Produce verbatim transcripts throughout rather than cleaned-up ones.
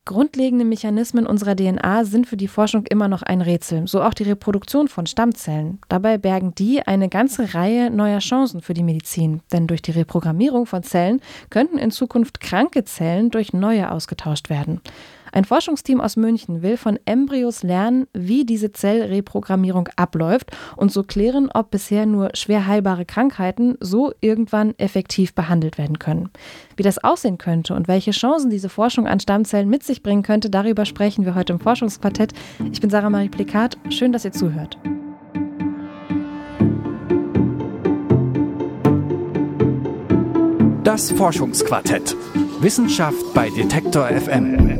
Grundlegende Mechanismen unserer D N A sind für die Forschung immer noch ein Rätsel, so auch die Reproduktion von Stammzellen. Dabei bergen die eine ganze Reihe neuer Chancen für die Medizin, denn durch die Reprogrammierung von Zellen könnten in Zukunft kranke Zellen durch neue ausgetauscht werden. Ein Forschungsteam aus München will von Embryos lernen, wie diese Zellreprogrammierung abläuft und so klären, ob bisher nur schwer heilbare Krankheiten so irgendwann effektiv behandelt werden können. Wie das aussehen könnte und welche Chancen diese Forschung an Stammzellen mit sich bringen könnte, darüber sprechen wir heute im Forschungsquartett. Ich bin Sarah Marie Plikat. Schön, dass ihr zuhört. Das Forschungsquartett. Wissenschaft bei Detektor F M.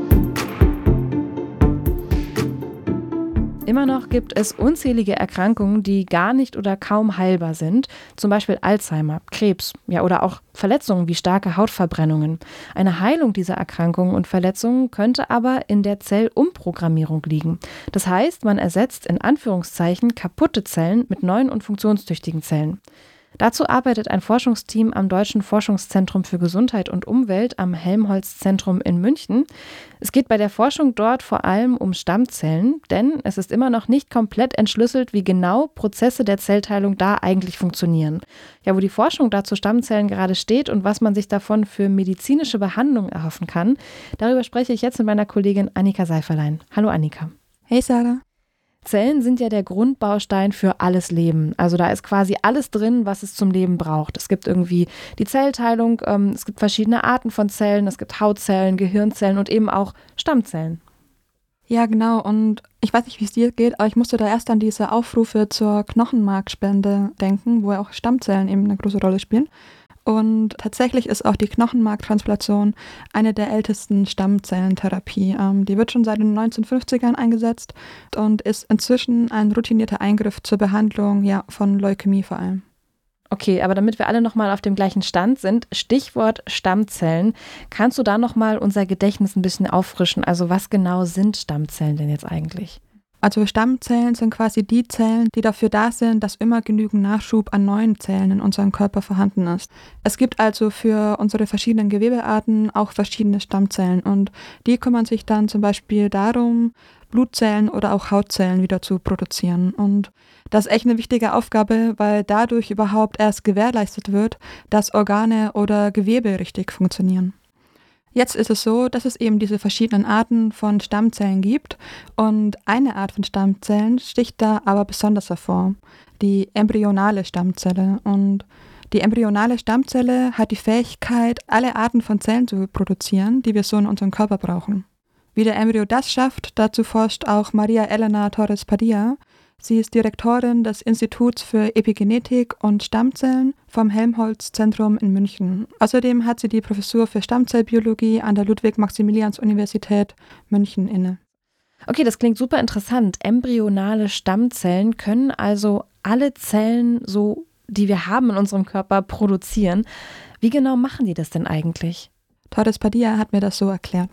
Immer noch gibt es unzählige Erkrankungen, die gar nicht oder kaum heilbar sind, zum Beispiel Alzheimer, Krebs, ja, oder auch Verletzungen wie starke Hautverbrennungen. Eine Heilung dieser Erkrankungen und Verletzungen könnte aber in der Zellumprogrammierung liegen. Das heißt, man ersetzt in Anführungszeichen kaputte Zellen mit neuen und funktionstüchtigen Zellen. Dazu arbeitet ein Forschungsteam am Deutschen Forschungszentrum für Gesundheit und Umwelt am Helmholtz-Zentrum in München. Es geht bei der Forschung dort vor allem um Stammzellen, denn es ist immer noch nicht komplett entschlüsselt, wie genau Prozesse der Zellteilung da eigentlich funktionieren. Ja, wo die Forschung da zu Stammzellen gerade steht und was man sich davon für medizinische Behandlung erhoffen kann, darüber spreche ich jetzt mit meiner Kollegin Annika Seiferlein. Hallo Annika. Hey Sarah. Zellen sind ja der Grundbaustein für alles Leben. Also da ist quasi alles drin, was es zum Leben braucht. Es gibt irgendwie die Zellteilung, ähm, es gibt verschiedene Arten von Zellen, es gibt Hautzellen, Gehirnzellen und eben auch Stammzellen. Ja, genau. Und ich weiß nicht, wie es dir geht, aber ich musste da erst an diese Aufrufe zur Knochenmarkspende denken, wo ja auch Stammzellen eben eine große Rolle spielen. Und tatsächlich ist auch die Knochenmarktransplantation eine der ältesten Stammzellentherapie. Ähm, die wird schon seit den neunzehnhundertfünfzigern eingesetzt und ist inzwischen ein routinierter Eingriff zur Behandlung ja, von Leukämie vor allem. Okay, aber damit wir alle nochmal auf dem gleichen Stand sind, Stichwort Stammzellen, kannst du da nochmal unser Gedächtnis ein bisschen auffrischen? Also was genau sind Stammzellen denn jetzt eigentlich? Also Stammzellen sind quasi die Zellen, die dafür da sind, dass immer genügend Nachschub an neuen Zellen in unserem Körper vorhanden ist. Es gibt also für unsere verschiedenen Gewebearten auch verschiedene Stammzellen und die kümmern sich dann zum Beispiel darum, Blutzellen oder auch Hautzellen wieder zu produzieren. Und das ist echt eine wichtige Aufgabe, weil dadurch überhaupt erst gewährleistet wird, dass Organe oder Gewebe richtig funktionieren. Jetzt ist es so, dass es eben diese verschiedenen Arten von Stammzellen gibt und eine Art von Stammzellen sticht da aber besonders hervor, die embryonale Stammzelle. Und die embryonale Stammzelle hat die Fähigkeit, alle Arten von Zellen zu produzieren, die wir so in unserem Körper brauchen. Wie der Embryo das schafft, dazu forscht auch Maria Elena Torres Padilla. Sie ist Direktorin des Instituts für Epigenetik und Stammzellen vom Helmholtz-Zentrum in München. Außerdem hat sie die Professur für Stammzellbiologie an der Ludwig-Maximilians-Universität München inne. Okay, das klingt super interessant. Embryonale Stammzellen können also alle Zellen, so, die wir haben in unserem Körper, produzieren. Wie genau machen die das denn eigentlich? Torres Padilla hat mir das so erklärt.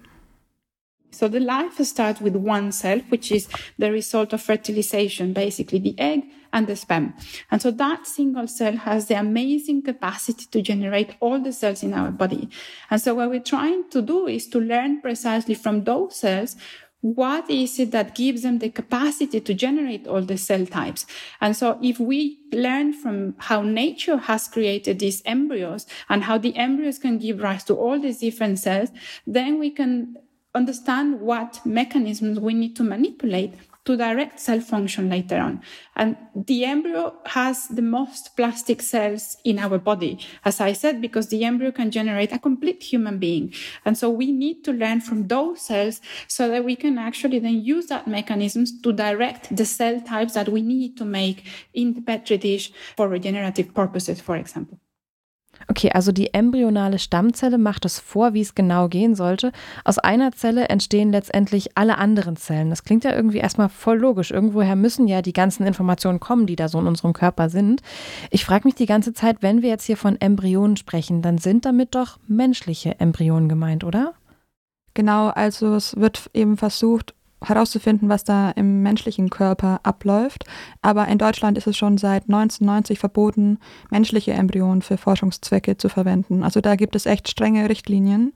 So the life starts with one cell, which is the result of fertilization, basically the egg and the sperm. And so that single cell has the amazing capacity to generate all the cells in our body. And so what we're trying to do is to learn precisely from those cells what is it that gives them the capacity to generate all the cell types. And so if we learn from how nature has created these embryos and how the embryos can give rise to all these different cells, then we can understand what mechanisms we need to manipulate to direct cell function later on. And the embryo has the most plastic cells in our body, as I said, because the embryo can generate a complete human being. And so we need to learn from those cells so that we can actually then use that mechanisms to direct the cell types that we need to make in the Petri dish for regenerative purposes, for example. Okay, also die embryonale Stammzelle macht es vor, wie es genau gehen sollte. Aus einer Zelle entstehen letztendlich alle anderen Zellen. Das klingt ja irgendwie erstmal voll logisch. Irgendwoher müssen ja die ganzen Informationen kommen, die da so in unserem Körper sind. Ich frage mich die ganze Zeit, wenn wir jetzt hier von Embryonen sprechen, dann sind damit doch menschliche Embryonen gemeint, oder? Genau, also es wird eben versucht, herauszufinden, was da im menschlichen Körper abläuft. Aber in Deutschland ist es schon seit neunzehnhundertneunzig verboten, menschliche Embryonen für Forschungszwecke zu verwenden. Also da gibt es echt strenge Richtlinien.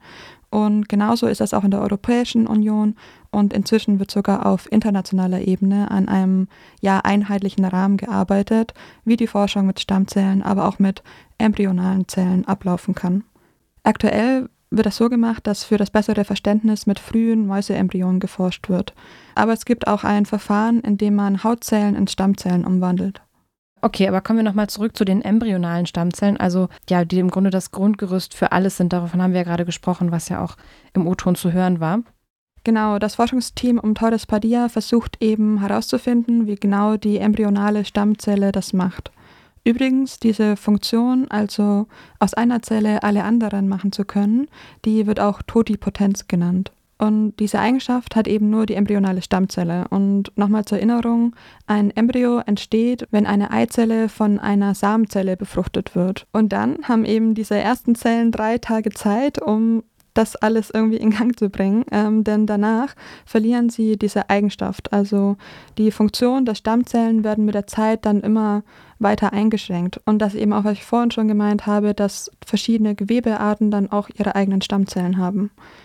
Und genauso ist das auch in der Europäischen Union und inzwischen wird sogar auf internationaler Ebene an einem ja einheitlichen Rahmen gearbeitet, wie die Forschung mit Stammzellen, aber auch mit embryonalen Zellen ablaufen kann. Aktuell wird das so gemacht, dass für das bessere Verständnis mit frühen Mäuseembryonen geforscht wird. Aber es gibt auch ein Verfahren, in dem man Hautzellen in Stammzellen umwandelt. Okay, aber kommen wir nochmal zurück zu den embryonalen Stammzellen, also ja, die im Grunde das Grundgerüst für alles sind. Davon haben wir ja gerade gesprochen, was ja auch im O-Ton zu hören war. Genau, das Forschungsteam um Torres Padilla versucht eben herauszufinden, wie genau die embryonale Stammzelle das macht. Übrigens, diese Funktion, also aus einer Zelle alle anderen machen zu können, die wird auch Totipotenz genannt. Und diese Eigenschaft hat eben nur die embryonale Stammzelle. Und nochmal zur Erinnerung, ein Embryo entsteht, wenn eine Eizelle von einer Samenzelle befruchtet wird. Und dann haben eben diese ersten Zellen drei Tage Zeit, um das alles irgendwie in Gang zu bringen, ähm, denn danach verlieren sie diese Eigenschaft. Also die Funktion der Stammzellen werden mit der Zeit dann immer weiter eingeschränkt. Und das eben auch, was ich vorhin schon gemeint habe, dass verschiedene Gewebearten dann auch ihre eigenen Stammzellen haben.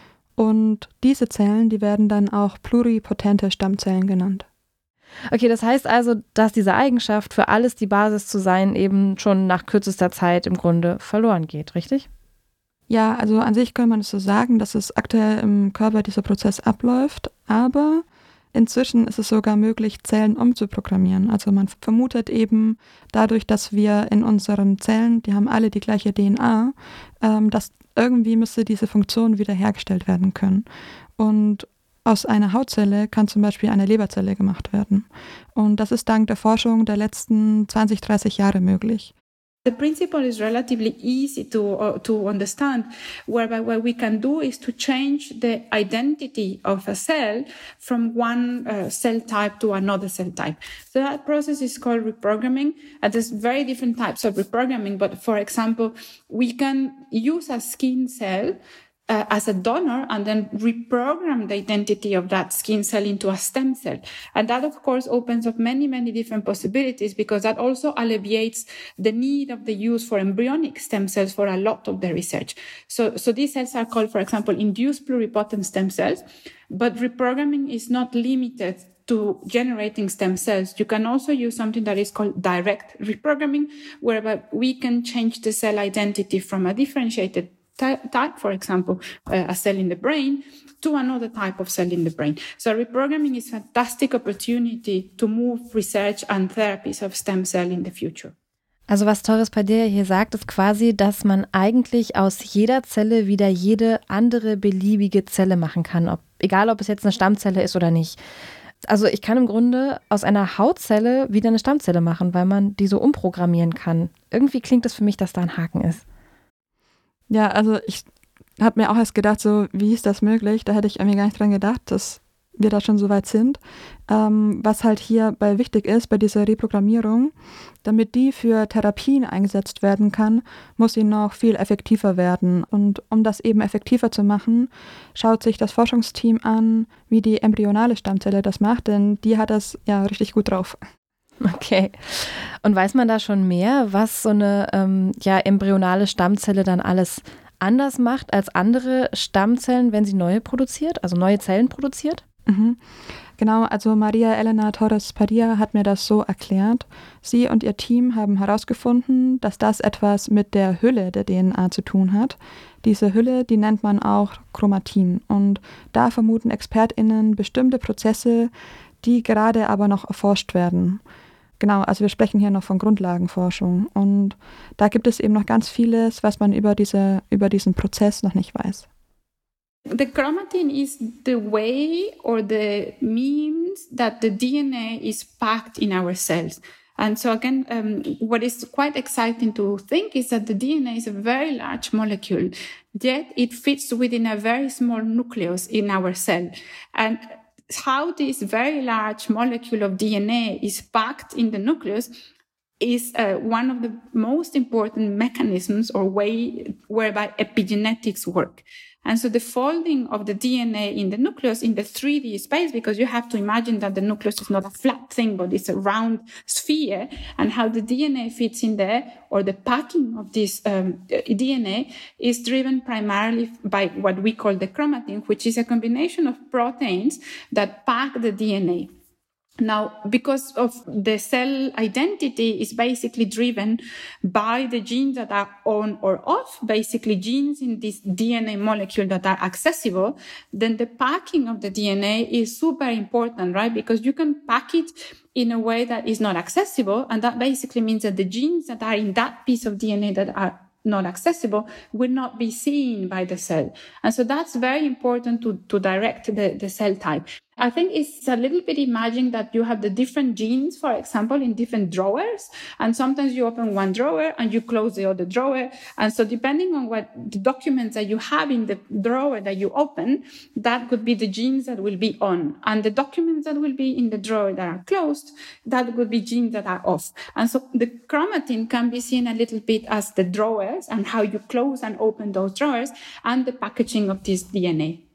Und diese Zellen, die werden dann auch pluripotente Stammzellen genannt. Okay, das heißt also, dass diese Eigenschaft, für alles die Basis zu sein, eben schon nach kürzester Zeit im Grunde verloren geht, richtig? Ja, also an sich kann man es so sagen, dass es aktuell im Körper dieser Prozess abläuft, aber inzwischen ist es sogar möglich, Zellen umzuprogrammieren. Also man vermutet eben dadurch, dass wir in unseren Zellen, die haben alle die gleiche D N A, ähm, dass irgendwie müsste diese Funktion wiederhergestellt werden können. Und aus einer Hautzelle kann zum Beispiel eine Leberzelle gemacht werden. Und das ist dank der Forschung der letzten zwanzig, dreißig Jahre möglich. The principle is relatively easy to uh, to understand, whereby what we can do is to change the identity of a cell from one uh, cell type to another cell type. So that process is called reprogramming, and there's very different types of reprogramming. But for example, we can use a skin cell Uh, as a donor and then reprogram the identity of that skin cell into a stem cell. And that, of course, opens up many, many different possibilities because that also alleviates the need of the use for embryonic stem cells for a lot of the research. So, so these cells are called, for example, induced pluripotent stem cells, but reprogramming is not limited to generating stem cells. You can also use something that is called direct reprogramming, whereby we can change the cell identity from a differentiated type, for example, uh, a cell in the brain, to another type of cell in the brain. So reprogramming is a fantastic opportunity to move research and therapies of stem cell in the future. Also was Torres Padilla hier sagt, ist quasi, dass man eigentlich aus jeder Zelle wieder jede andere beliebige Zelle machen kann, ob, egal ob es jetzt eine Stammzelle ist oder nicht. Also ich kann im Grunde aus einer Hautzelle wieder eine Stammzelle machen, weil man die so umprogrammieren kann. Irgendwie klingt es für mich, dass da ein Haken ist. Ja, also ich habe mir auch erst gedacht, so wie ist das möglich? Da hätte ich irgendwie gar nicht dran gedacht, dass wir da schon so weit sind. Ähm, was halt hierbei wichtig ist, bei dieser Reprogrammierung, damit die für Therapien eingesetzt werden kann, muss sie noch viel effektiver werden. Und um das eben effektiver zu machen, schaut sich das Forschungsteam an, wie die embryonale Stammzelle das macht, denn die hat das ja richtig gut drauf. Okay. Und weiß man da schon mehr, was so eine ähm, ja, embryonale Stammzelle dann alles anders macht als andere Stammzellen, wenn sie neue produziert, also neue Zellen produziert? Mhm. Genau, also Maria Elena Torres Padilla hat mir das so erklärt. Sie und ihr Team haben herausgefunden, dass das etwas mit der Hülle der D N A zu tun hat. Diese Hülle, die nennt man auch Chromatin. Und da vermuten ExpertInnen bestimmte Prozesse, die gerade aber noch erforscht werden. Genau, also wir sprechen hier noch von Grundlagenforschung und da gibt es eben noch ganz vieles, was man über diese, über diesen Prozess noch nicht weiß. The chromatin is the way or the means that the D N A is packed in our cells. And so again, um, what is quite exciting to think is that the D N A is a very large molecule, yet it fits within a very small nucleus in our cell. And how this very large molecule of D N A is packed in the nucleus is uh, one of the most important mechanisms or way whereby epigenetics work. And so the folding of the D N A in the nucleus in the three D space, because you have to imagine that the nucleus is not a flat thing, but it's a round sphere, and how the D N A fits in there, or the packing of this um, D N A is driven primarily by what we call the chromatin, which is a combination of proteins that pack the D N A. Now, because of the cell identity is basically driven by the genes that are on or off, basically genes in this D N A molecule that are accessible, then the packing of the D N A is super important, right? Because you can pack it in a way that is not accessible. And that basically means that the genes that are in that piece of D N A that are not accessible will not be seen by the cell. And so that's very important to, to direct the, the cell type. I think it's a little bit imagining that you have the different genes, for example, in different drawers. And sometimes you open one drawer and you close the other drawer. And so depending on what the documents that you have in the drawer that you open, that could be the genes that will be on. And the documents that will be in the drawer that are closed, that would be genes that are off. And so the chromatin can be seen a little bit as the drawers and how you close and open those drawers and the packaging of this D N A.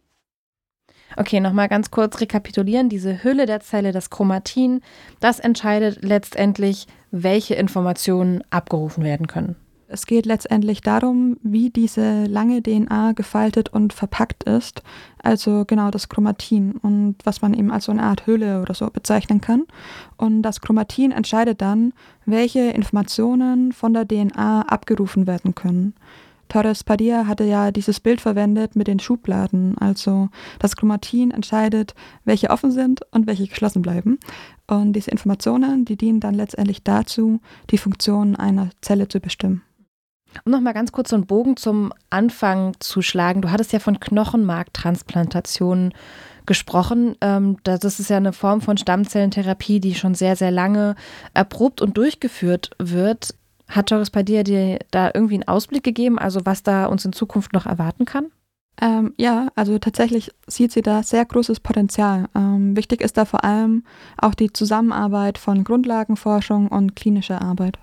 Okay, nochmal ganz kurz rekapitulieren. Diese Hülle der Zelle, das Chromatin, das entscheidet letztendlich, welche Informationen abgerufen werden können. Es geht letztendlich darum, wie diese lange D N A gefaltet und verpackt ist, also genau das Chromatin, und was man eben als so eine Art Hülle oder so bezeichnen kann. Und das Chromatin entscheidet dann, welche Informationen von der D N A abgerufen werden können. Torres Padilla hatte ja dieses Bild verwendet mit den Schubladen, also das Chromatin entscheidet, welche offen sind und welche geschlossen bleiben. Und diese Informationen, die dienen dann letztendlich dazu, die Funktion einer Zelle zu bestimmen. Um nochmal ganz kurz so einen Bogen zum Anfang zu schlagen, du hattest ja von Knochenmarktransplantationen gesprochen. Das ist ja eine Form von Stammzellentherapie, die schon sehr, sehr lange erprobt und durchgeführt wird. Hat Torres Padilla dir da irgendwie einen Ausblick gegeben, also was da uns in Zukunft noch erwarten kann? Ähm, ja, also tatsächlich sieht sie da sehr großes Potenzial. Ähm, wichtig ist da vor allem auch die Zusammenarbeit von Grundlagenforschung und klinischer Arbeit.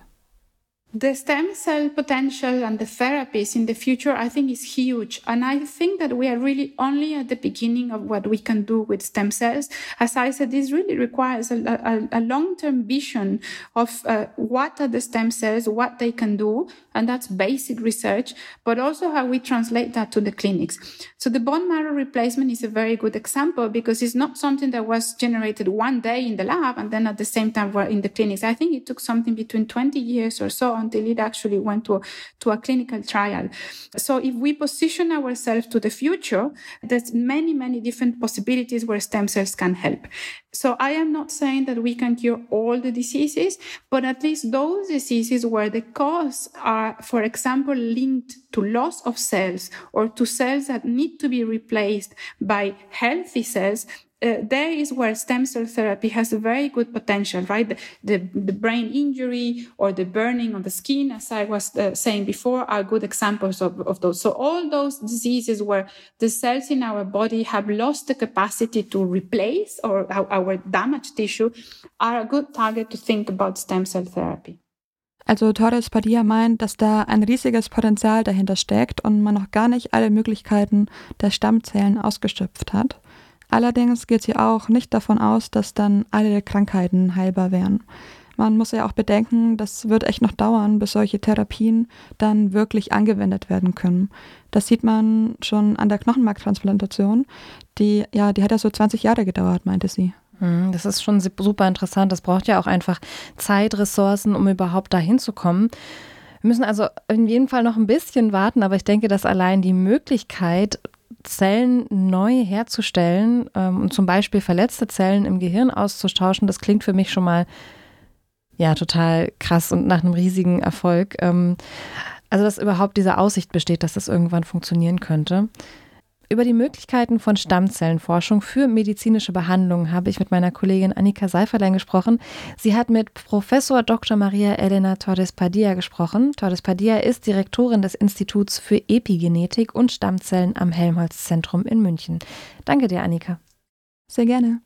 The stem cell potential and the therapies in the future, I think, is huge. And I think that we are really only at the beginning of what we can do with stem cells. As I said, this really requires a, a, a long-term vision of uh, what are the stem cells, what they can do, and that's basic research, but also how we translate that to the clinics. So the bone marrow replacement is a very good example because it's not something that was generated one day in the lab and then at the same time we're in the clinics. I think it took something between twenty years or so until it actually went to, to a clinical trial. So if we position ourselves to the future, there's many, many different possibilities where stem cells can help. So I am not saying that we can cure all the diseases, but at least those diseases where the cause are, for example, linked to loss of cells or to cells that need to be replaced by healthy cells, Uh, there is where stem cell therapy has a very good potential, right? The, the, the brain injury or the burning on the skin, as I was uh, saying before, are good examples of, of those. So all those diseases where the cells in our body have lost the capacity to replace or our, our damaged tissue are a good target to think about stem cell therapy. Also Torres Padilla meint, dass da ein riesiges Potenzial dahinter steckt und man noch gar nicht alle Möglichkeiten der Stammzellen ausgeschöpft hat. Allerdings geht sie auch nicht davon aus, dass dann alle Krankheiten heilbar wären. Man muss ja auch bedenken, das wird echt noch dauern, bis solche Therapien dann wirklich angewendet werden können. Das sieht man schon an der Knochenmarktransplantation. Die, ja, die hat ja so zwanzig Jahre gedauert, meinte sie. Das ist schon super interessant. Das braucht ja auch einfach Zeit, Ressourcen, um überhaupt dahin zu kommen. Wir müssen also in jedem Fall noch ein bisschen warten, aber ich denke, dass allein die Möglichkeit, Zellen neu herzustellen ähm, und zum Beispiel verletzte Zellen im Gehirn auszutauschen, das klingt für mich schon mal ja total krass und nach einem riesigen Erfolg. Ähm, also dass überhaupt diese Aussicht besteht, dass das irgendwann funktionieren könnte. Über die Möglichkeiten von Stammzellenforschung für medizinische Behandlungen habe ich mit meiner Kollegin Annika Seiferlein gesprochen. Sie hat mit Professor Doktor Maria Elena Torres Padilla gesprochen. Torres Padilla ist Direktorin des Instituts für Epigenetik und Stammzellen am Helmholtz-Zentrum in München. Danke dir, Annika. Sehr gerne.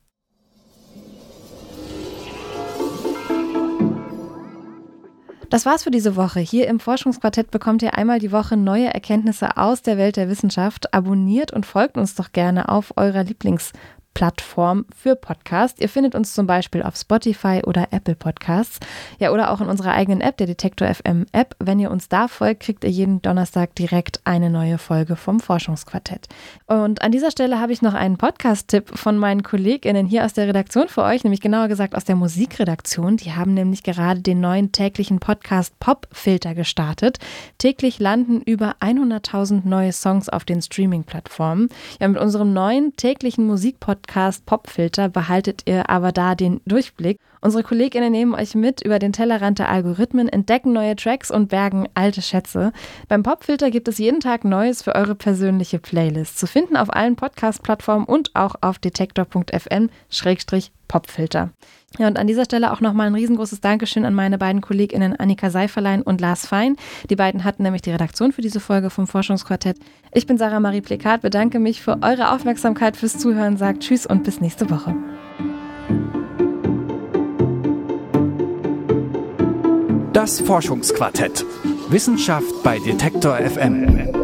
Das war's für diese Woche. Hier im Forschungsquartett bekommt ihr einmal die Woche neue Erkenntnisse aus der Welt der Wissenschaft. Abonniert und folgt uns doch gerne auf eurer Lieblingsplattform für Podcast. Ihr findet uns zum Beispiel auf Spotify oder Apple Podcasts. Ja, oder auch in unserer eigenen App, der Detektor F M App. Wenn ihr uns da folgt, kriegt ihr jeden Donnerstag direkt eine neue Folge vom Forschungsquartett. Und an dieser Stelle habe ich noch einen Podcast-Tipp von meinen KollegInnen hier aus der Redaktion für euch, nämlich genauer gesagt aus der Musikredaktion. Die haben nämlich gerade den neuen täglichen Podcast Popfilter gestartet. Täglich landen über hunderttausend neue Songs auf den Streaming-Plattformen. Ja, mit unserem neuen täglichen Musikpodcast Popfilter behaltet ihr aber da den Durchblick. Unsere KollegInnen nehmen euch mit über den Tellerrand der Algorithmen, entdecken neue Tracks und bergen alte Schätze. Beim Popfilter gibt es jeden Tag Neues für eure persönliche Playlist. Zu finden auf allen Podcast-Plattformen und auch auf detektor punkt f m Schrägstrich Popfilter. Ja, und an dieser Stelle auch nochmal ein riesengroßes Dankeschön an meine beiden KollegInnen Annika Seiferlein und Lars Fein. Die beiden hatten nämlich die Redaktion für diese Folge vom Forschungsquartett. Ich bin Sarah Marie Plekat, bedanke mich für eure Aufmerksamkeit, fürs Zuhören, sagt Tschüss und bis nächste Woche. Das Forschungsquartett. Wissenschaft bei Detektor F M.